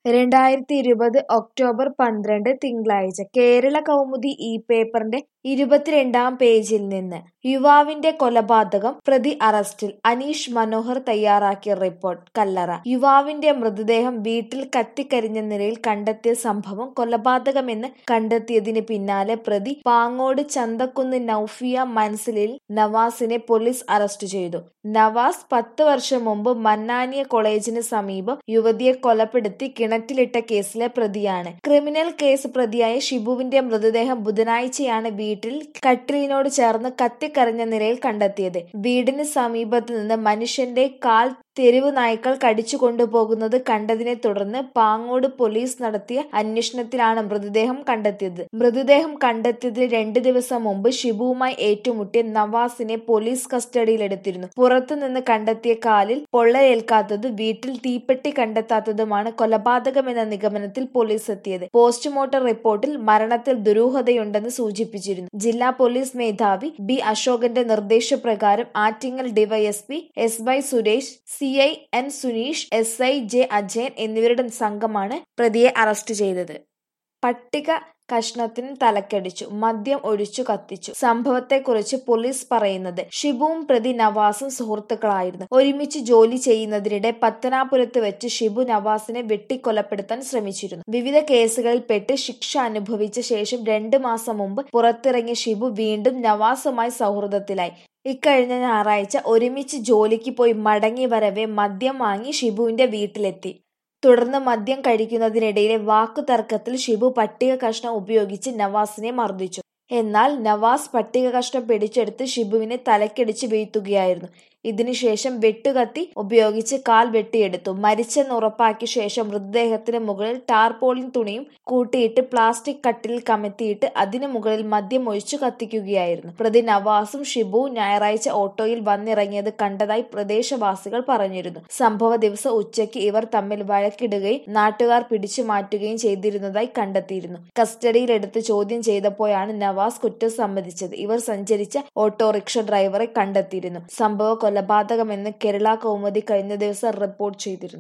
2020 October 12 തിങ്കളാഴ്ച കേരള കൗമുദി പേപ്പറിന്റെ 22-ാം പേജിൽ നിന്ന് യുവാവിന്റെ കൊലപാതകം പ്രതി അറസ്റ്റിൽ അനീഷ് മനോഹർ തയ്യാറാക്കിയ റിപ്പോർട്ട്. കല്ലറ യുവാവിന്റെ മൃതദേഹം വീട്ടിൽ കത്തിക്കരിഞ്ഞ നിലയിൽ കണ്ടെത്തിയ സംഭവം കൊലപാതകമെന്ന് കണ്ടെത്തിയതിന് പിന്നാലെ പ്രതി പാങ്ങോട് ചന്തക്കുന്ന് നൌഫിയ മൻസിലിൽ നവാസിനെ പോലീസ് അറസ്റ്റ് ചെയ്തു. നവാസ് 10 വർഷം മുമ്പ് മന്നാനിയ കോളേജിന് സമീപം യുവതിയെ കൊലപ്പെടുത്തി കിണറ്റിലിട്ട കേസിലെ പ്രതിയാണ്. ക്രിമിനൽ കേസ് പ്രതിയായ ഷിബുവിന്റെ മൃതദേഹം ബുധനാഴ്ചയാണ് വീട്ടിൽ കട്ടിലിനോട് ചേർന്ന് കത്തിക്കരിഞ്ഞ നിലയിൽ കണ്ടെത്തിയത്. വീടിന് സമീപത്ത് നിന്ന് മനുഷ്യന്റെ കാൽ തെരുവ് നായ്ക്കൾ കടിച്ചു കൊണ്ടുപോകുന്നത് കണ്ടതിനെ തുടർന്ന് പാങ്ങോട് പോലീസ് നടത്തിയ അന്വേഷണത്തിലാണ് മൃതദേഹം കണ്ടെത്തിയത്. മൃതദേഹം കണ്ടെത്തിയതിന് 2 ദിവസം മുമ്പ് ഷിബുവുമായി ഏറ്റുമുട്ടിയ നവാസിനെ പോലീസ് കസ്റ്റഡിയിലെടുത്തിരുന്നു. പുറത്തുനിന്ന് കണ്ടെത്തിയ കാലിൽ പൊള്ളലേൽക്കാത്തത് വീട്ടിൽ തീപ്പെട്ടി കണ്ടെത്താത്തതുമാണ് കൊലപാതകമെന്ന നിഗമനത്തിൽ പോലീസ് എത്തിയത്. പോസ്റ്റ്മോർട്ടം റിപ്പോർട്ടിൽ മരണത്തിൽ ദുരൂഹതയുണ്ടെന്ന് സൂചിപ്പിച്ചിരുന്നു. ജില്ലാ പോലീസ് മേധാവി ബി അശോകന്റെ നിർദ്ദേശപ്രകാരം Attingal DYSP SY Suresh, CI N Suneesh, SI J Ajayan എന്നിവരുടെ സംഘമാണ് പ്രതിയെ അറസ്റ്റ് ചെയ്തത്. പട്ടിക കഷണത്തിന് തലക്കടിച്ചു, മദ്യം ഒഴിച്ചു കത്തിച്ചു. സംഭവത്തെക്കുറിച്ച് പോലീസ് പറയുന്നത്, ഷിബുവും പ്രതി നവാസും സുഹൃത്തുക്കളായിരുന്നു. ഒരുമിച്ച് ജോലി ചെയ്യുന്നതിനിടെ പത്തനാപുരത്ത് വെച്ച് ഷിബു നവാസിനെ വെട്ടിക്കൊലപ്പെടുത്താൻ ശ്രമിച്ചിരുന്നു. വിവിധ കേസുകളിൽ പെട്ട് ശിക്ഷ അനുഭവിച്ച ശേഷം 2 മാസം മുമ്പ് പുറത്തിറങ്ങിയ ഷിബു വീണ്ടും നവാസുമായി സൗഹൃദത്തിലായി. ഇക്കഴിഞ്ഞ ഞായറാഴ്ച ഒരുമിച്ച് ജോലിക്ക് പോയി മടങ്ങി വരവെ മദ്യം വാങ്ങി ഷിബുവിന്റെ വീട്ടിലെത്തി. തുടർന്ന് മദ്യം കഴിക്കുന്നതിനിടയിലെ വാക്കുതർക്കത്തിൽ ഷിബു പട്ടിക കഷണം ഉപയോഗിച്ച് നവാസിനെ മർദ്ദിച്ചു. എന്നാൽ നവാസ് പട്ടിക കഷണം പിടിച്ചെടുത്ത് ഷിബുവിനെ തലക്കടിച്ച് വീഴ്ത്തുകയായിരുന്നു. ഇതിനുശേഷം വെട്ടുകത്തി ഉപയോഗിച്ച് കാൽ വെട്ടിയെടുത്തു. മരിച്ചെന്ന് ഉറപ്പാക്കിയ ശേഷം മൃതദേഹത്തിന് മുകളിൽ ടാർപോളിൻ തുണിയും കൂട്ടിയിട്ട് പ്ലാസ്റ്റിക് കട്ടിലിൽ കമത്തിയിട്ട് അതിനു മുകളിൽ മദ്യം ഒഴിച്ചു കത്തിക്കുകയായിരുന്നു. പ്രതി നവാസും ഷിബുവും ഞായറാഴ്ച ഓട്ടോയിൽ വന്നിറങ്ങിയത് കണ്ടതായി പ്രദേശവാസികൾ പറഞ്ഞിരുന്നു. സംഭവ ദിവസം ഉച്ചയ്ക്ക് ഇവർ തമ്മിൽ വഴക്കിടുകയും നാട്ടുകാർ പിടിച്ചു മാറ്റുകയും ചെയ്തിരുന്നതായി കണ്ടെത്തിയിരുന്നു. കസ്റ്റഡിയിലെടുത്ത് ചോദ്യം ചെയ്തപ്പോഴാണ് നവാസ് കുറ്റം സമ്മതിച്ചത്. ഇവർ സഞ്ചരിച്ച ഓട്ടോറിക്ഷ ഡ്രൈവറെ കണ്ടെത്തിയിരുന്നു. സംഭവം കൊലപാതകമെന്ന് കേരള കൗമുദി കഴിഞ്ഞ ദിവസം റിപ്പോർട്ട് ചെയ്തിരുന്നു.